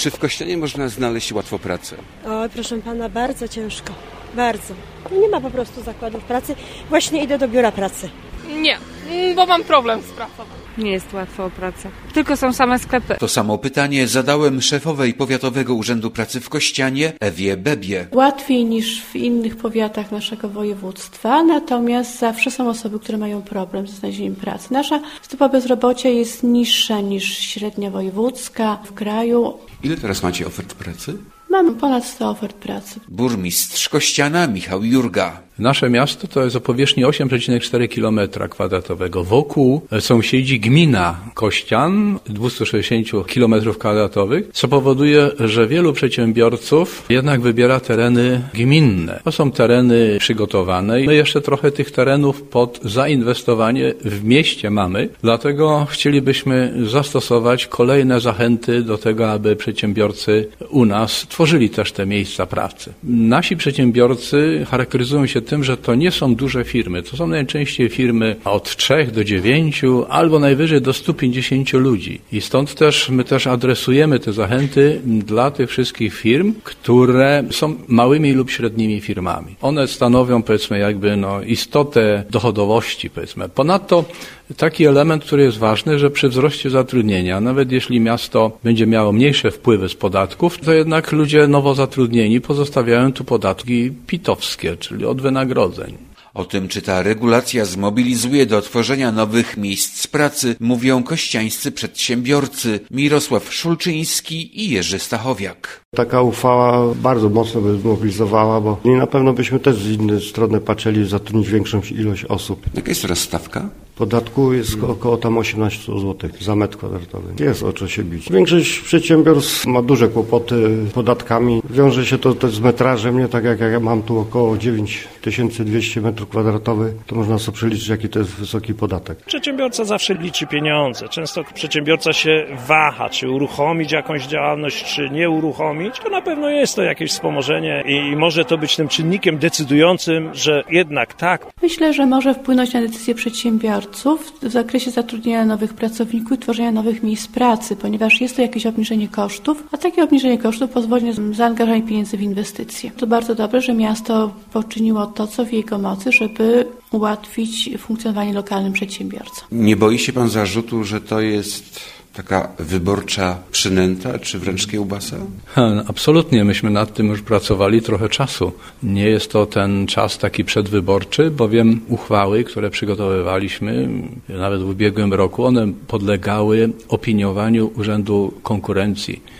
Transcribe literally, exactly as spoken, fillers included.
Czy w Kościanie można znaleźć łatwo pracę? Oj, proszę pana, bardzo ciężko. Bardzo. Nie ma po prostu zakładów pracy. Właśnie idę do biura pracy. Nie, bo mam problem z pracą. Nie jest łatwo o pracę. Tylko są same sklepy. To samo pytanie zadałem szefowej Powiatowego Urzędu Pracy w Kościanie, Ewie Bebie. Łatwiej niż w innych powiatach naszego województwa, natomiast zawsze są osoby, które mają problem ze znalezieniem pracy. Nasza stopa bezrobocia jest niższa niż średnia wojewódzka w kraju. Ile teraz macie ofert pracy? Mamy ponad sto ofert pracy. Burmistrz Kościana Michał Jurga. Nasze miasto to jest o powierzchni osiem przecinek cztery kilometra kwadratowego. Wokół sąsiedzi gmina Kościan, dwieście sześćdziesiąt kilometrów kwadratowych, co powoduje, że wielu przedsiębiorców jednak wybiera tereny gminne. To są tereny przygotowane i my jeszcze trochę tych terenów pod zainwestowanie w mieście mamy, dlatego chcielibyśmy zastosować kolejne zachęty do tego, aby przedsiębiorcy u nas tworzyli też te miejsca pracy. Nasi przedsiębiorcy charakteryzują się tym, że to nie są duże firmy. To są najczęściej firmy od trzech do dziewięciu albo najwyżej do stu pięćdziesięciu ludzi. I stąd też my też adresujemy te zachęty dla tych wszystkich firm, które są małymi lub średnimi firmami. One stanowią, powiedzmy, jakby no, istotę dochodowości, powiedzmy. Ponadto taki element, który jest ważny, że przy wzroście zatrudnienia, nawet jeśli miasto będzie miało mniejsze wpływy z podatków, to jednak ludzie nowo zatrudnieni pozostawiają tu podatki pitowskie, czyli od wynagrodzeń. O tym, czy ta regulacja zmobilizuje do tworzenia nowych miejsc pracy, mówią kościańscy przedsiębiorcy Mirosław Szulczyński i Jerzy Stachowiak. Taka uchwała bardzo mocno by zmobilizowała, bo i na pewno byśmy też z innej strony patrzyli zatrudnić większą ilość osób. Jaka jest teraz stawka? Podatku jest hmm. około tam osiemnaście złotych za metr kwadratowy. Jest o co się bić. Większość przedsiębiorstw ma duże kłopoty z podatkami. Wiąże się to też z metrażem, nie tak jak ja mam tu około dziewięć tysięcy dwieście metrów kwadratowych, to można sobie przeliczyć, jaki to jest wysoki podatek. Przedsiębiorca zawsze liczy pieniądze. Często przedsiębiorca się waha, czy uruchomić jakąś działalność, czy nie uruchomić. To na pewno jest to jakieś wspomożenie i może to być tym czynnikiem decydującym, że jednak tak. Myślę, że może wpłynąć na decyzje przedsiębiorców w zakresie zatrudnienia nowych pracowników i tworzenia nowych miejsc pracy, ponieważ jest to jakieś obniżenie kosztów, a takie obniżenie kosztów pozwoli na zaangażowanie pieniędzy w inwestycje. To bardzo dobrze, że miasto poczyniło to, co w jego mocy, żeby ułatwić funkcjonowanie lokalnym przedsiębiorcom. Nie boi się pan zarzutu, że to jest taka wyborcza przynęta, czy wręcz kiełbasa? Ha, absolutnie. Myśmy nad tym już pracowali trochę czasu. Nie jest to ten czas taki przedwyborczy, bowiem uchwały, które przygotowywaliśmy nawet w ubiegłym roku, one podlegały opiniowaniu Urzędu Konkurencji.